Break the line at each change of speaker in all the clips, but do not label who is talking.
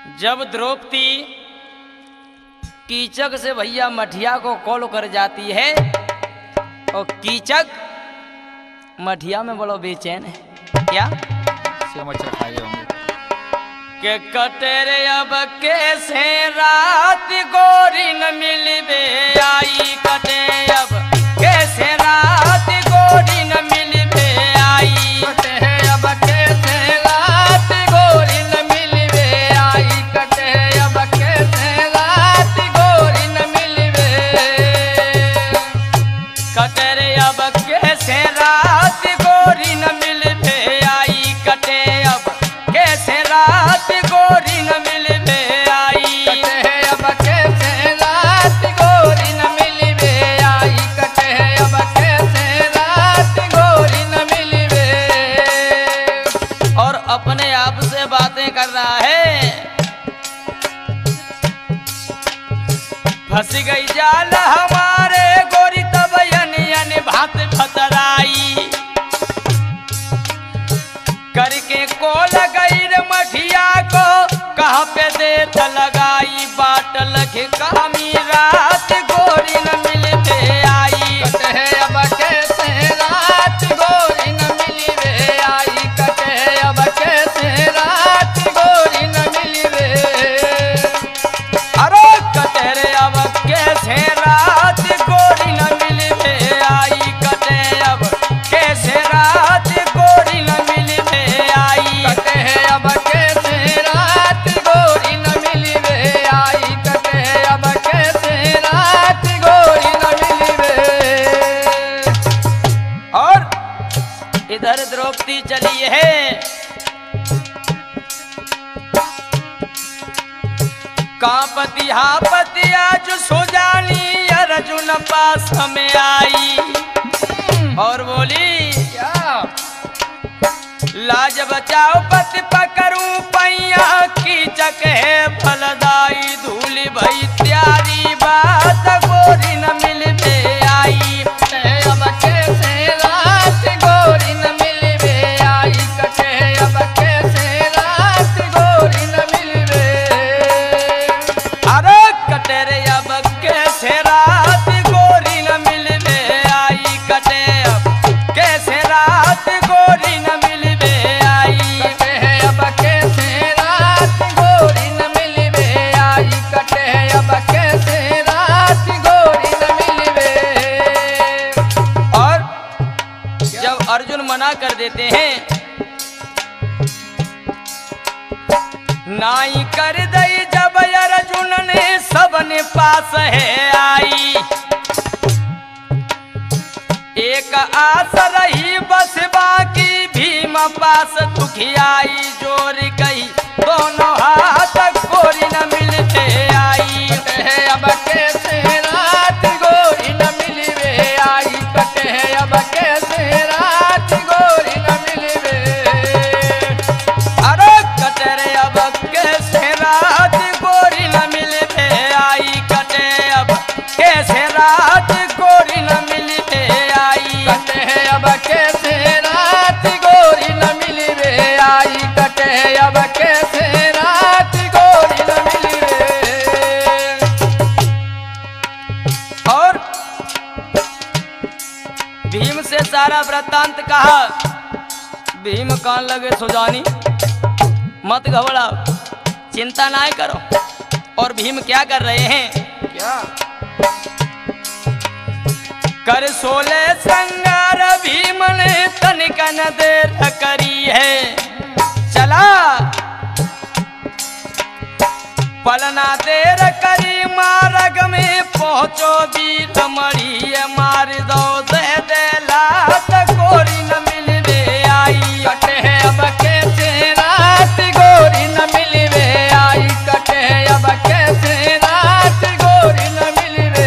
जब द्रौपदी कीचक से भैया मठिया को कॉल कर जाती है और कीचक मठिया में बड़ो बेचैन है। क्या
मच्छर खाए होंगे
के कटेरे अब कैसे रात गोरी न मिलबे आई, कटे अब कैसे रात गोरी न मिलबे आई,
कटे अब कैसे रात गोरी न मिलबे आई, कटे अब कैसे रात गोरी न मिलबे,
कटेरे अब कैसे रात गोरी न मिलबे आई, कटे अब कैसे रात गोरी न मिलबे आई,
कटे अब कैसे रात गोरी न मिलबे आई, कटे अब कैसे रात गोरी न मिलबे।
और अपने आप से बातें कर रहा है। फंस गई जाल हमारे गोरी तब यन भात भतराई, करके को लगई रे मठिया को कहाँ पे देत लगाई, बाट लखे कामी रात गोरी न मिलते आई,
कटे अब कैसे रात गोरी न मिलबे आई, कटे अब कैसे रात गोरी न मिलबे।
अरे कटेरे अब कैसे रात गोरी न मिलबे आई, कटे अब कैसे रात गोरी न मिलबे आई,
कटे अब कैसे रात गोरी न मिलबे आई, कटे अब कैसे रात गोरी न मिलबे।
और इधर द्रौपदी चली है। कांपति हापति आज सुजानी अर्जुन पास में आई और बोली
क्या
लाज बचाओ पति पकड़ू पैया कीचक है फलदाई, धूली भई त्यारी बात गोरी न मिलबे आई,
कटे अब कैसे रात गोरी न मिलबे आई, कटे अब कैसे रात गोरी न मिलबे।
अरे कटेरे अब कैसे रात गोरी न मिलबे आई, कटे अब कैसे रात गोरी न मिलबे आई,
कटे अब कैसे रात गोरी न मिलबे आई, कटे अब कैसे रात गोरी न मिलबे।
और जब अर्जुन मना कर देते हैं नाई कर दई, जब अर्जुन ने सबने पास है आई, एक आस रही बस बाकी भीम पास दुखियाई, जोर कही दोनों हाथ गोरी न मिलते आई,
कटे अब कैसे रात गोरी न मिलबे आई, कटे अब कैसे रात गोरी न मिलबे।
अरे कटेरे अब कैसे रात गोरी न मिलते आई, कटे अब कैसे रात गोरी न मिलते आई,
कटे अब कैसे रात गोरी न मिलबे आई, कटे अब कैसे रात गोरी न मिलबे।
और भीम से सारा वृत्तांत कहा। भीम कान लगे सुजानी मत घबराओ, चिंता ना करो। और भीम क्या कर रहे हैं?
क्या
कर सोले संगार भीम ने तनिक न देर करी है, चला पलना देर करी मार्ग में पहुंचो बीर मरी, मार दो दे लात गोरी न मिलबे आई,
कटे अब कैसे रात गोरी न मिलबे आई, कटे अब कैसे रात गोरी न मिलबे।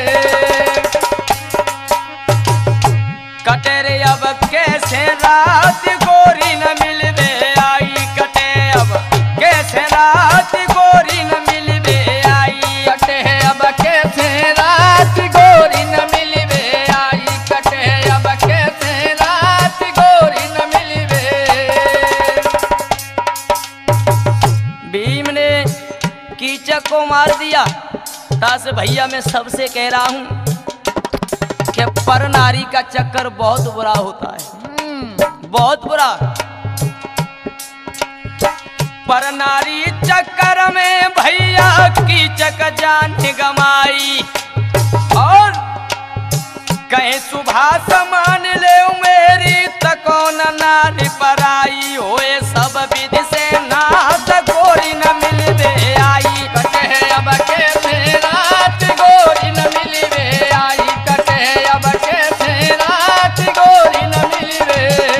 कटेरे अब कैसे रात गोरी न मिलबे आई, कटे अब कैसे रात गोरी न मिलबे आई,
कटे अब कैसे रात गोरी न मिलबे आई, कटे अब कैसे रात गोरी न मिलबे।
भीम ने कीचक को मार दिया। दास भैया मैं सबसे कह रहा हूं कि पर नारी का चक्कर बहुत बुरा होता है, बहुत बुरा। पर नारी चक्कर में भैया कीचक जान गमाई, और कहीं सुभाष मान ले मेरी तकौन नारी पराई, होए सब विधि से नाथ गोरी न मिलवे आई।
कटे अब कैसे रात गोरी न मिलवे आई, कटे अब कैसे रात गोरी न मिलवे।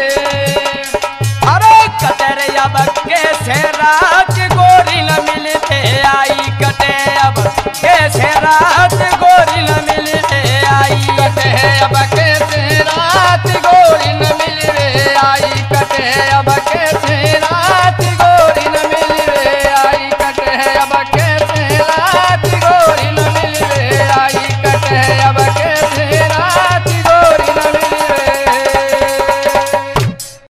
अरे कटे अब कैसे रात गोरी न मिलवे आई, कटे अब कैसे रात